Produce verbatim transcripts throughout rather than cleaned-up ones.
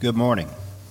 Good morning.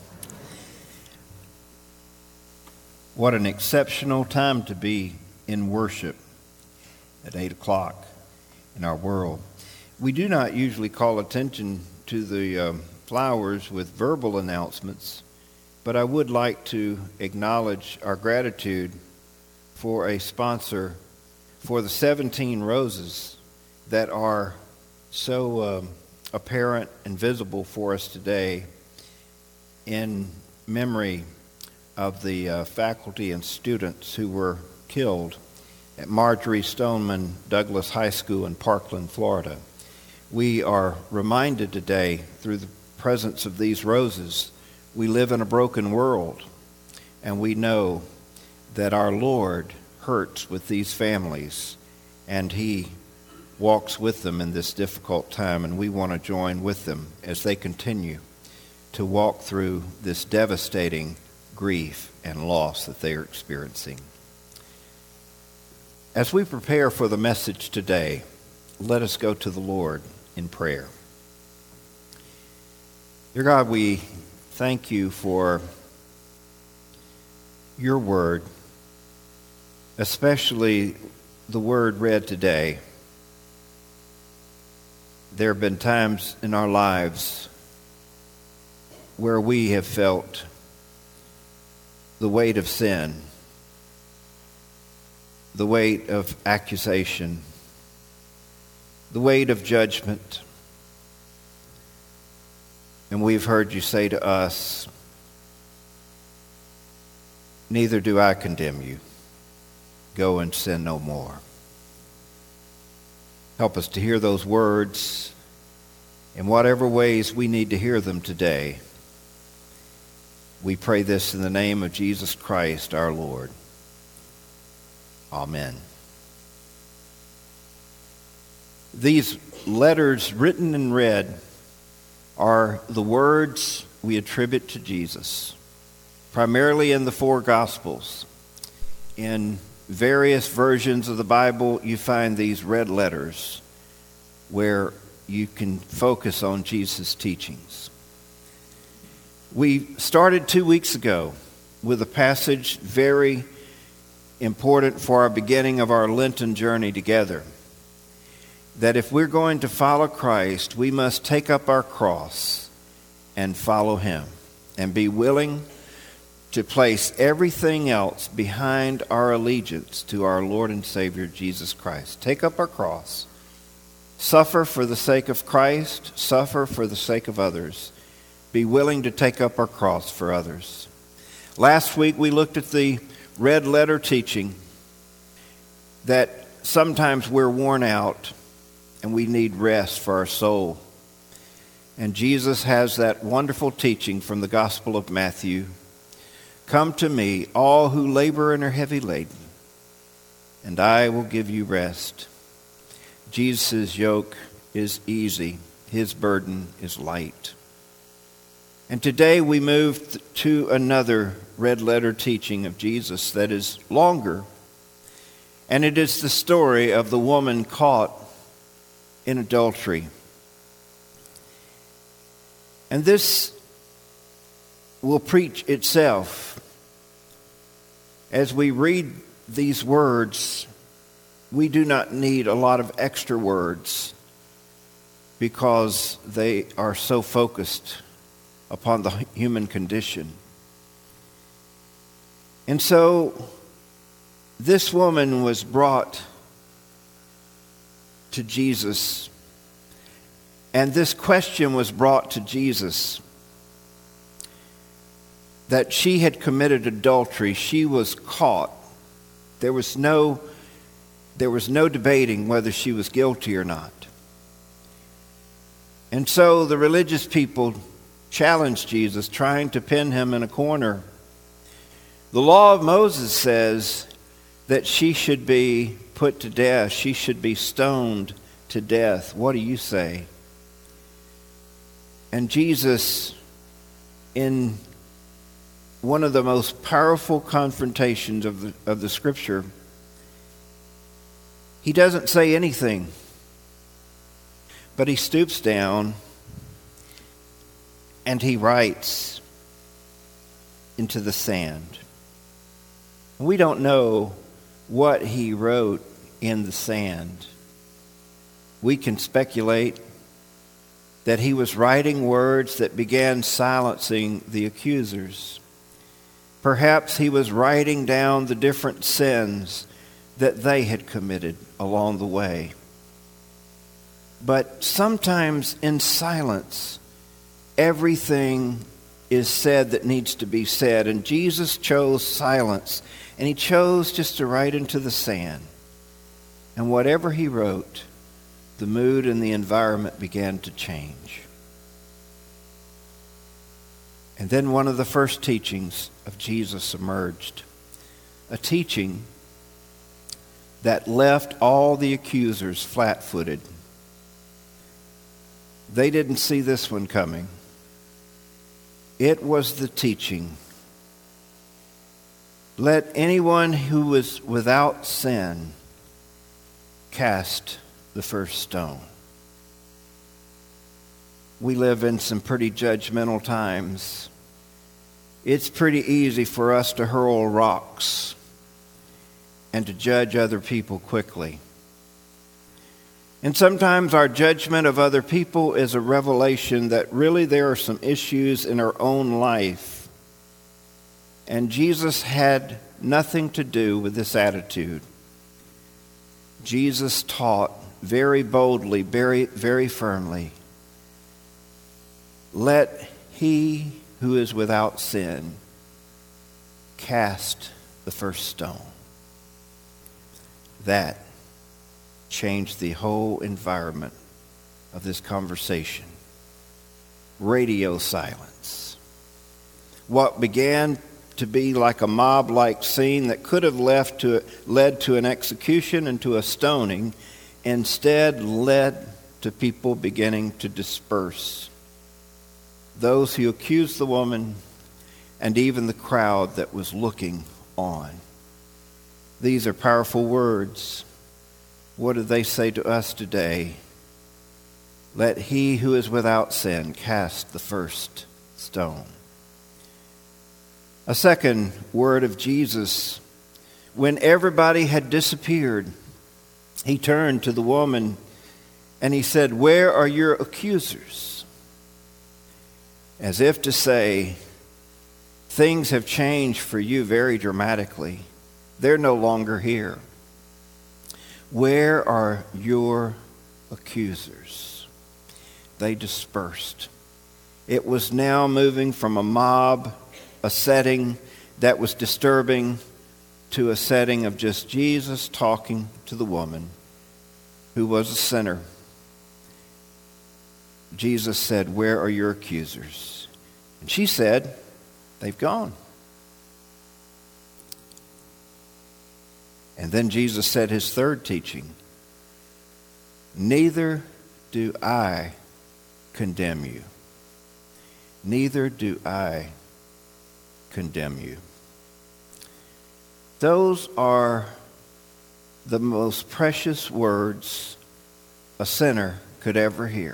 What an exceptional time to be in worship at eight o'clock in our world. We do not usually call attention to the um, flowers with verbal announcements, but I would like to acknowledge our gratitude for a sponsor for the seventeen roses that are so um, apparent and visible for us today in memory of the uh, faculty and students who were killed at Marjory Stoneman Douglas High School in Parkland, Florida. We are reminded today through the presence of these roses, we live in a broken world, and we know that our Lord hurts with these families, and He walks with them in this difficult time, and we want to join with them as they continue to walk through this devastating grief and loss that they are experiencing. As we prepare for the message today, let us go to the Lord in prayer. Dear God, we thank you for your word, especially the word read today. There have been times in our lives where we have felt the weight of sin, the weight of accusation, the weight of judgment. And we've heard you say to us, "Neither do I condemn you. Go and sin no more." Help us to hear those words in whatever ways we need to hear them today. We pray this in the name of Jesus Christ, our Lord. Amen. These letters written and read are the words we attribute to Jesus, primarily in the four Gospels. In various versions of the Bible, you find these red letters where you can focus on Jesus' teachings. We started two weeks ago with a passage very important for our beginning of our Lenten journey together. That if we're going to follow Christ, we must take up our cross and follow Him and be willing to place everything else behind our allegiance to our Lord and Savior Jesus Christ. Take up our cross, suffer for the sake of Christ, suffer for the sake of others. Be willing to take up our cross for others. Last week we looked at the red letter teaching that sometimes we're worn out and we need rest for our soul. And Jesus has that wonderful teaching from the Gospel of Matthew. "Come to me, all who labor and are heavy laden, and I will give you rest." Jesus' yoke is easy. His burden is light. And today we move to another red letter teaching of Jesus that is longer. And it is the story of the woman caught in adultery. And this will preach itself. As we read these words, we do not need a lot of extra words because they are so focused upon the human condition. And so this woman was brought to Jesus, and this question was brought to Jesus that she had committed adultery. She was caught. There was no there was no debating whether she was guilty or not. And so the religious people challenged Jesus, trying to pin him in a corner. The law of Moses says that she should be put to death. She should be stoned to death. What do you say? And Jesus, in one of the most powerful confrontations of the, of the Scripture, he doesn't say anything, but he stoops down and he writes into the sand. We don't know what he wrote in the sand. We can speculate that he was writing words that began silencing the accusers. Perhaps he was writing down the different sins that they had committed along the way. But sometimes in silence, everything is said that needs to be said. And Jesus chose silence, and he chose just to write into the sand. And whatever he wrote, the mood and the environment began to change. And then one of the first teachings of Jesus emerged. A teaching that left all the accusers flat-footed. They didn't see this one coming. It was the teaching. Let anyone who is without sin cast the first stone. We live in some pretty judgmental times. It's pretty easy for us to hurl rocks and to judge other people quickly. And sometimes our judgment of other people is a revelation that really there are some issues in our own life. And Jesus had nothing to do with this attitude. Jesus taught very boldly, very, very firmly, let he who is without sin cast the first stone. That changed the whole environment of this conversation. Radio silence. What began to be like a mob-like scene that could have left to, led to an execution and to a stoning, instead led to people beginning to disperse. Those who accused the woman and even the crowd that was looking on. These are powerful words. What do they say to us today? Let he who is without sin cast the first stone. A second word of Jesus. When everybody had disappeared, he turned to the woman and he said, "Where are your accusers?" As if to say, things have changed for you very dramatically. They're no longer here. Where are your accusers? They dispersed. It was now moving from a mob, a setting that was disturbing, to a setting of just Jesus talking to the woman who was a sinner. Jesus said, "Where are your accusers?" And she said, "They've gone." And then Jesus said his third teaching, "Neither do I condemn you. Neither do I condemn you." Those are the most precious words a sinner could ever hear.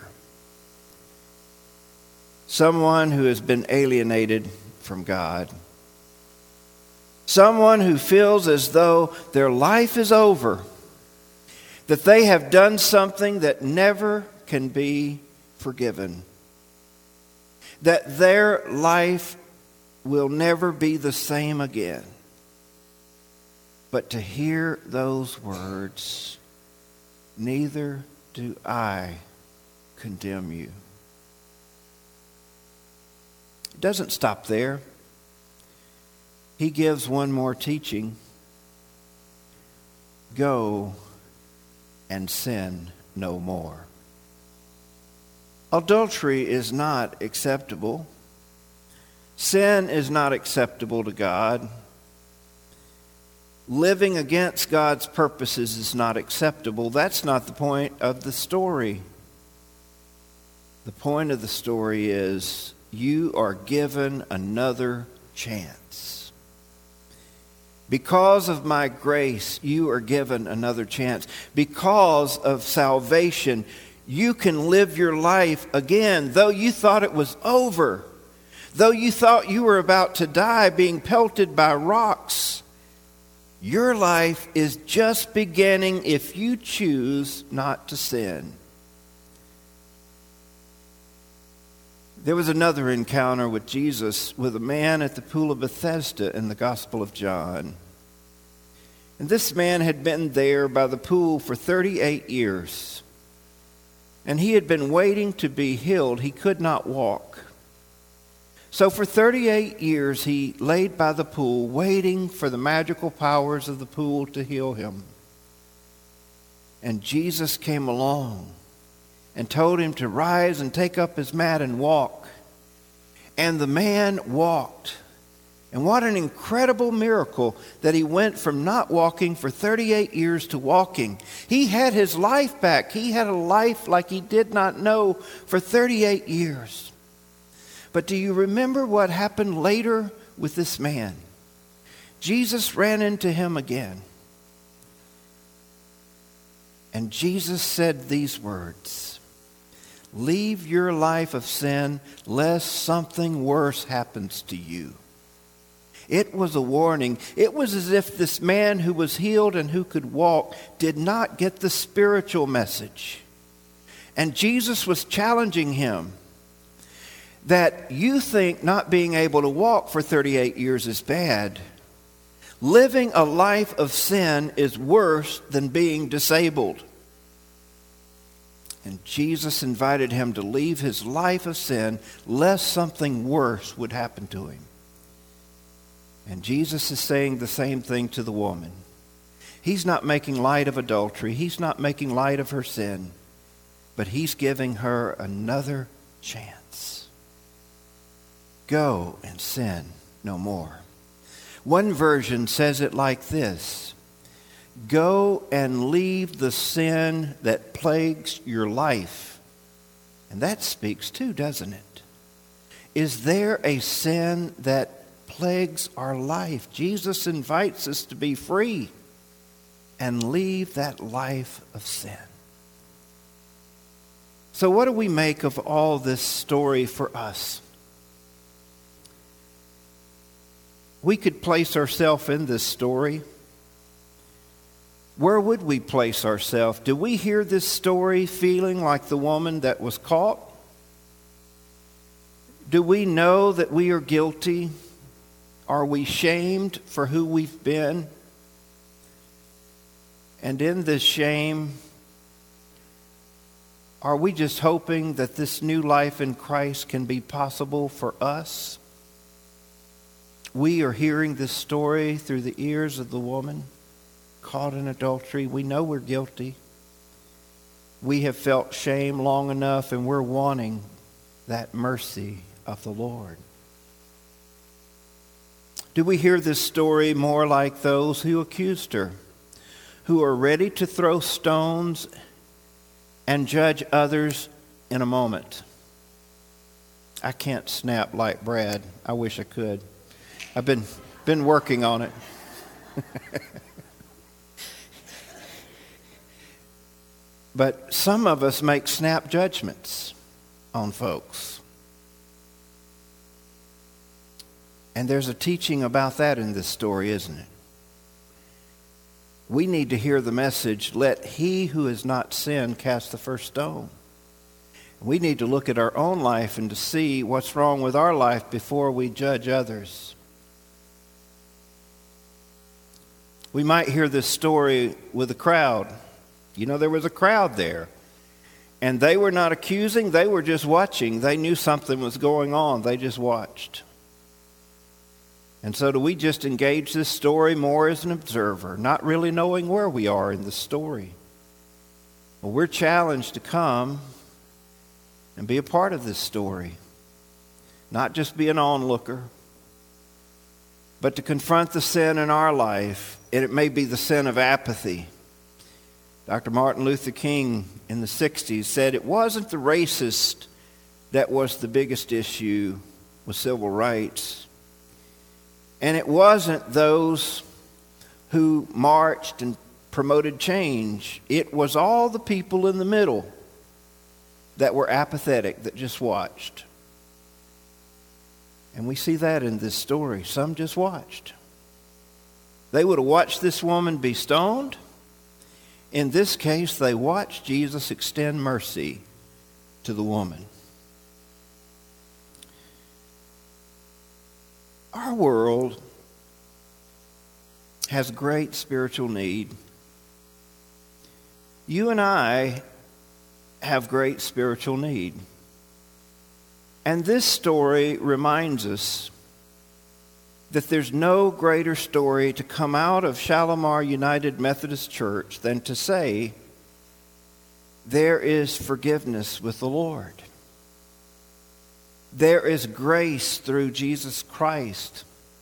Someone who has been alienated from God. Someone who feels as though their life is over. That they have done something that never can be forgiven. That their life will never be the same again. But to hear those words, "Neither do I condemn you." It doesn't stop there. He gives one more teaching. Go and sin no more. Adultery is not acceptable. Sin is not acceptable to God. Living against God's purposes is not acceptable. That's not the point of the story. The point of the story is you are given another chance. Because of my grace, you are given another chance. Because of salvation, You can live your life again, though you thought it was over. Though you thought you were about to die being pelted by rocks. Your life is just beginning if you choose not to sin. There was another encounter with Jesus with a man at the pool of Bethesda in the Gospel of John. And this man had been there by the pool for thirty-eight years. And he had been waiting to be healed. He could not walk. So for thirty-eight years he laid by the pool, waiting for the magical powers of the pool to heal him. And Jesus came along and told him to rise and take up his mat and walk. And the man walked. And what an incredible miracle that he went from not walking for thirty-eight years to walking. He had his life back. He had a life like he did not know for thirty-eight years. But do you remember what happened later with this man? Jesus ran into him again. And Jesus said these words, "Leave your life of sin, lest something worse happens to you." It was a warning. It was as if this man who was healed and who could walk did not get the spiritual message. And Jesus was challenging him that you think not being able to walk for thirty-eight years is bad. Living a life of sin is worse than being disabled. And Jesus invited him to leave his life of sin lest something worse would happen to him. And Jesus is saying the same thing to the woman. He's not making light of adultery. He's not making light of her sin. But he's giving her another chance. Go and sin no more. One version says it like this: go and leave the sin that plagues your life. And that speaks too, doesn't it? Is there a sin that plagues our life? Jesus invites us to be free and leave that life of sin. So what do we make of all this story for us? We could place ourselves in this story. Where would we place ourselves? Do we hear this story feeling like the woman that was caught? Do we know that we are guilty? Are we shamed for who we've been? And in this shame, are we just hoping that this new life in Christ can be possible for us? We are hearing this story through the ears of the woman caught in adultery. We know we're guilty. We have felt shame long enough, and we're wanting that mercy of the Lord. Do we hear this story more like those who accused her, who are ready to throw stones and judge others in a moment? I can't snap like Brad. I wish I could. I've been been working on it. But some of us make snap judgments on folks. And there's a teaching about that in this story, isn't it? We need to hear the message, let he who has not sinned cast the first stone. We need to look at our own life and to see what's wrong with our life before we judge others. We might hear this story with a crowd. You know, there was a crowd there. And they were not accusing, they were just watching. They knew something was going on. They just watched. And so do we just engage this story more as an observer, not really knowing where we are in the story? Well, we're challenged to come and be a part of this story. Not just be an onlooker, but to confront the sin in our life. And it may be the sin of apathy. Doctor Martin Luther King in the sixties said it wasn't the racist that was the biggest issue with civil rights. And it wasn't those who marched and promoted change. It was all the people in the middle that were apathetic, that just watched. And we see that in this story. Some just watched. They would have watched this woman be stoned. In this case, they watched Jesus extend mercy to the woman. Our world has great spiritual need. You and I have great spiritual need. And this story reminds us that there's no greater story to come out of Shalimar United Methodist Church than to say, there is forgiveness with the Lord. There is grace through Jesus Christ.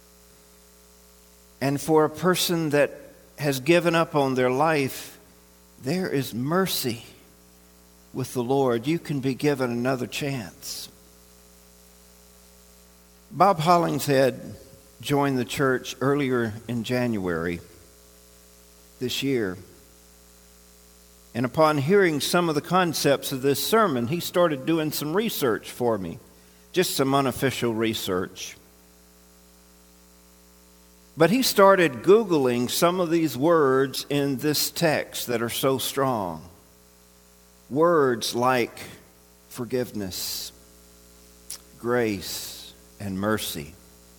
And for a person that has given up on their life, there is mercy with the Lord. You can be given another chance. Bob Hollingshead joined the church earlier in January this year. And upon hearing some of the concepts of this sermon, he started doing some research for me, just some unofficial research. But he started Googling some of these words in this text that are so strong. Words like forgiveness, grace, and mercy.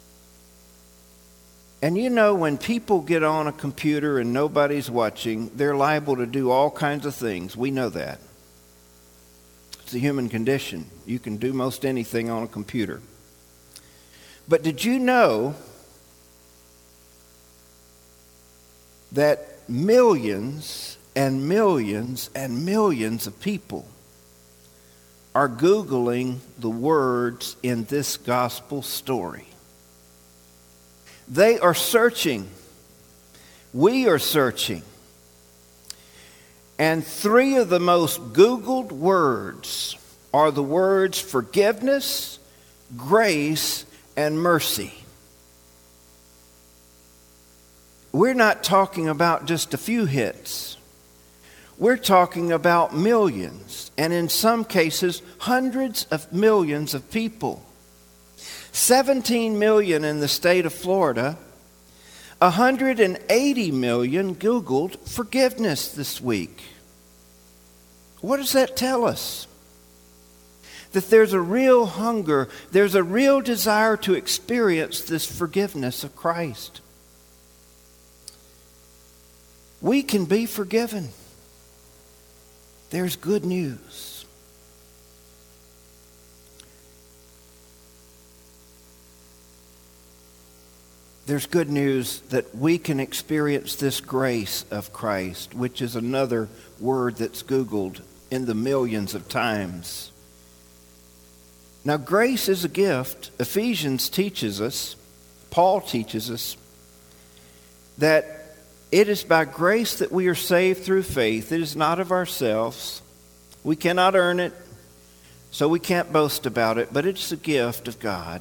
And you know, when people get on a computer and nobody's watching, they're liable to do all kinds of things. We know that. It's a human condition. You can do most anything on a computer. But did you know that millions and millions and millions of people are Googling the words in this gospel story? They are searching. We are searching. And three of the most Googled words are the words forgiveness, grace, and mercy. We're not talking about just a few hits. We're talking about millions, and in some cases, hundreds of millions of people. seventeen million in the state of Florida. one hundred eighty million Googled forgiveness this week. What does that tell us? That there's a real hunger, there's a real desire to experience this forgiveness of Christ. We can be forgiven. There's good news. There's good news that we can experience this grace of Christ, which is another word that's Googled in the millions of times. Now, grace is a gift. Ephesians teaches us, Paul teaches us, that it is by grace that we are saved through faith. It is not of ourselves. We cannot earn it, so we can't boast about it, but it's a gift of God.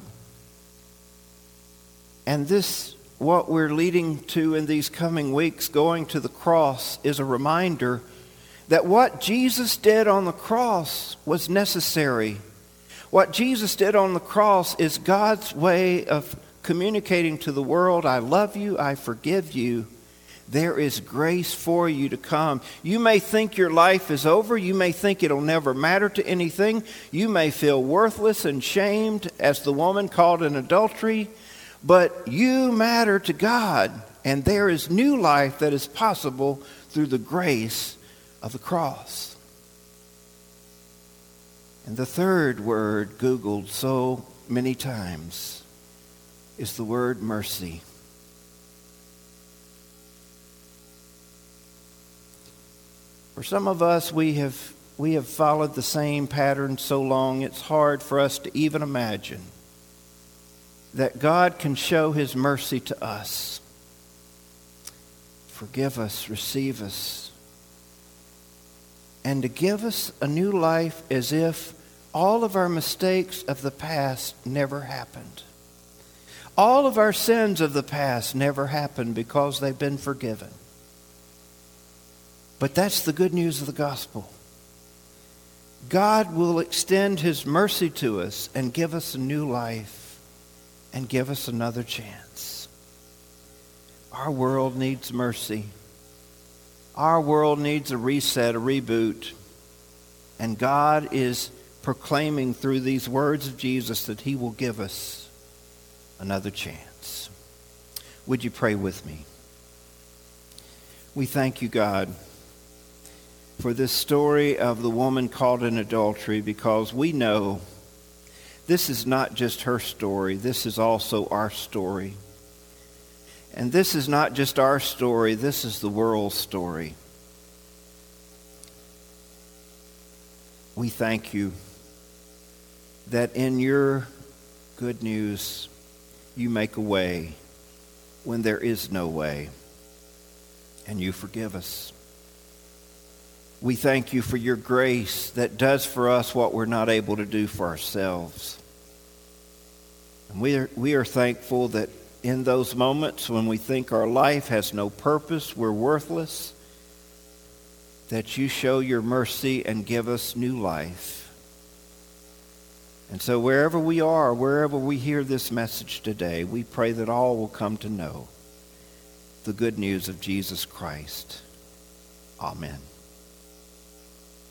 And this, what we're leading to in these coming weeks, going to the cross, is a reminder that what Jesus did on the cross was necessary. What Jesus did on the cross is God's way of communicating to the world, I love you, I forgive you. There is grace for you to come. You may think your life is over. You may think it'll never matter to anything. You may feel worthless and shamed as the woman caught in adultery. But you matter to God. And there is new life that is possible through the grace of the cross. And the third word Googled so many times is the word mercy. For some of us, we have we have followed the same pattern so long, it's hard for us to even imagine that God can show His mercy to us. Forgive us, receive us, and to give us a new life as if all of our mistakes of the past never happened. All of our sins of the past never happened because they've been forgiven. But that's the good news of the gospel. God will extend his mercy to us and give us a new life and give us another chance. Our world needs mercy. Our world needs a reset, a reboot. And God is proclaiming through these words of Jesus that he will give us another chance. Would you pray with me? We thank you, God, for this story of the woman caught in adultery, because we know this is not just her story. This is also our story. And this is not just our story. This is the world's story. We thank you that in your good news, you make a way when there is no way, and you forgive us. We thank you for your grace that does for us what we're not able to do for ourselves. And we are, we are thankful that in those moments when we think our life has no purpose, we're worthless, that you show your mercy and give us new life. And so wherever we are, wherever we hear this message today, we pray that all will come to know the good news of Jesus Christ. Amen.